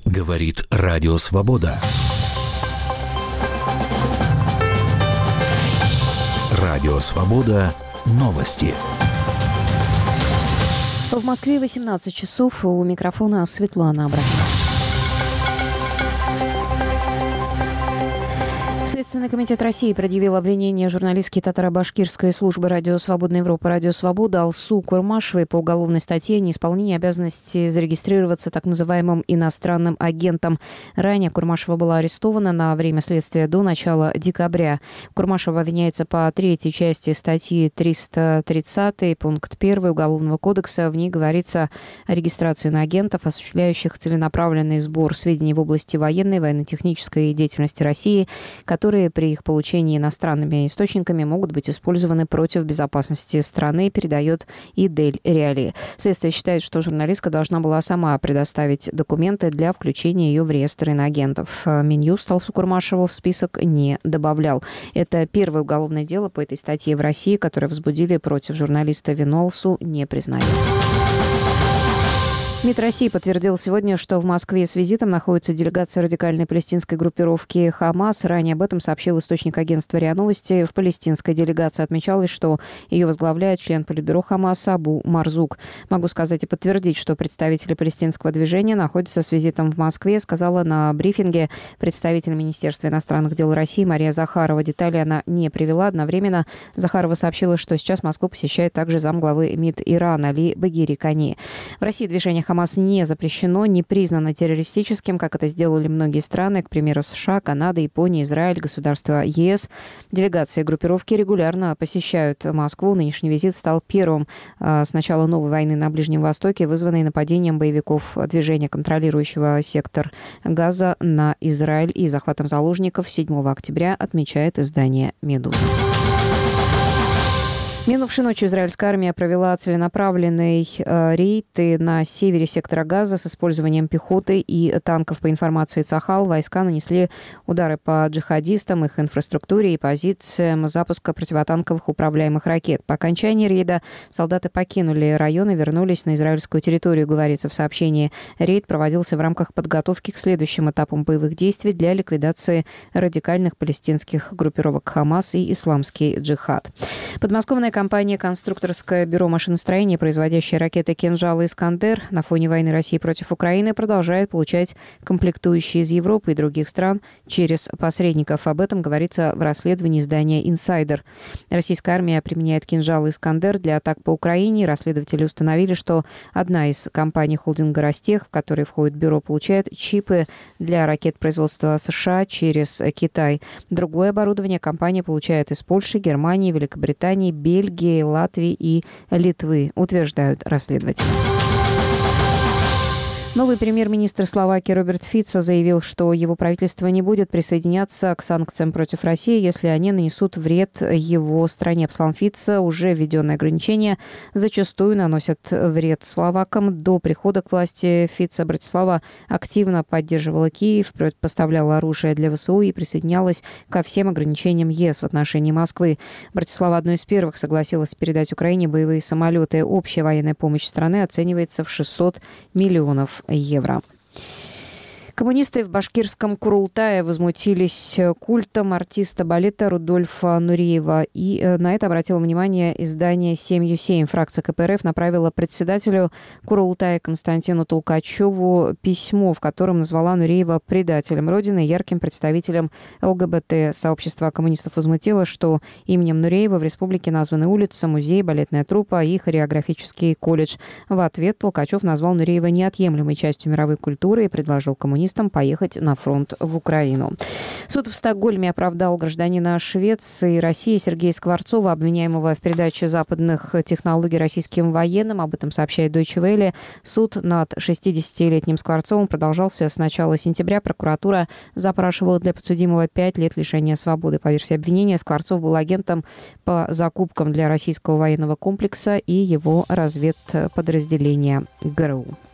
Говорит Радио Свобода. Радио Свобода. Новости. В Москве 18 часов. У микрофона Светлана Абрахимова. Следственный комитет России предъявил обвинение журналистке татаро-башкирской службы «Радио Свободная Европа» «Радио Свобода» Алсу Курмашевой по уголовной статье «Неисполнение обязанности зарегистрироваться так называемым иностранным агентом». Ранее Курмашева была арестована на время следствия до начала декабря. Курмашева обвиняется по третьей части статьи 330, пункт 1 Уголовного кодекса. В ней говорится о регистрации иноагентов, осуществляющих целенаправленный сбор сведений в области военной, военно-технической деятельности России, которые при их получении иностранными источниками могут быть использованы против безопасности страны, передает Идель Реали. Следствие считает, что журналистка должна была сама предоставить документы для включения ее в реестр иноагентов. Минюст Алсу Курмашеву в список не добавлял. Это первое уголовное дело по этой статье в России, которое возбудили против журналиста. Вину Алсу не признали. МИД России подтвердил сегодня, что в Москве с визитом находится делегация радикальной палестинской группировки «Хамас». Ранее об этом сообщил источник агентства РИА Новости. В палестинской делегации отмечалось, что ее возглавляет член Политбюро «Хамас» Абу Марзук. Могу сказать и подтвердить, что представители палестинского движения находятся с визитом в Москве, сказала на брифинге представитель Министерства иностранных дел России Мария Захарова. Детали она не привела. Одновременно Захарова сообщила, что сейчас Москву посещает также замглавы МИД Ирана Али Багири Кани. В России движение «Хамас» не запрещено, не признано террористическим, как это сделали многие страны, к примеру, США, Канада, Япония, Израиль, государства ЕС. Делегации группировки регулярно посещают Москву. Нынешний визит стал первым с начала новой войны на Ближнем Востоке, вызванной нападением боевиков движения, контролирующего сектор Газа, на Израиль и захватом заложников 7 октября, отмечает издание «Медуза». Минувшей ночью израильская армия провела целенаправленный рейд на севере сектора Газа с использованием пехоты и танков. По информации Цахал, войска нанесли удары по джихадистам, их инфраструктуре и позициям запуска противотанковых управляемых ракет. По окончании рейда солдаты покинули район и вернулись на израильскую территорию, говорится в сообщении. Рейд проводился в рамках подготовки к следующим этапам боевых действий для ликвидации радикальных палестинских группировок «Хамас» и «Исламский джихад». Подмосковная компания «Конструкторское бюро машиностроения», производящая ракеты «Кинжал» и «Искандер», на фоне войны России против Украины продолжает получать комплектующие из Европы и других стран через посредников. Об этом говорится в расследовании издания «Инсайдер». Российская армия применяет «Кинжал» и «Искандер» для атак по Украине. Расследователи установили, что одна из компаний холдинга «Ростех», в которой входит бюро, получает чипы для ракет производства США через Китай. Другое оборудование компания получает из Польши, Германии, Великобритании, Бельгии, Латвии и Литвы, утверждают расследователи. Новый премьер-министр Словакии Роберт Фицо заявил, что его правительство не будет присоединяться к санкциям против России, если они нанесут вред его стране. По словам Фицо, уже введенные ограничения зачастую наносят вред словакам. До прихода к власти Фицо Братислава активно поддерживала Киев, поставляла оружие для ВСУ и присоединялась ко всем ограничениям ЕС в отношении Москвы. Братислава одной из первых согласилась передать Украине боевые самолеты. Общая военная помощь страны оценивается в 600 миллионов евро. Коммунисты в башкирском Курултае возмутились культом артиста балета Рудольфа Нуреева. И на это обратило внимание издание «7ю7». Фракция КПРФ направила председателю Курултая Константину Толкачеву письмо, в котором назвала Нуреева предателем Родины и ярким представителем ЛГБТ. Сообщество коммунистов возмутило, что именем Нуреева в республике названы улица, музей, балетная труппа и хореографический колледж. В ответ Толкачев назвал Нуреева неотъемлемой частью мировой культуры и предложил коммунистам поехать на фронт в Украину. Суд в Стокгольме оправдал гражданина Швеции и России Сергея Скворцова, обвиняемого в передаче западных технологий российским военным. Об этом сообщает Deutsche Welle. Суд над 60-летним Скворцовым продолжался с начала сентября. Прокуратура запрашивала для подсудимого 5 лет лишения свободы. По версии обвинения, Скворцов был агентом по закупкам для российского военного комплекса и его разведподразделения ГРУ.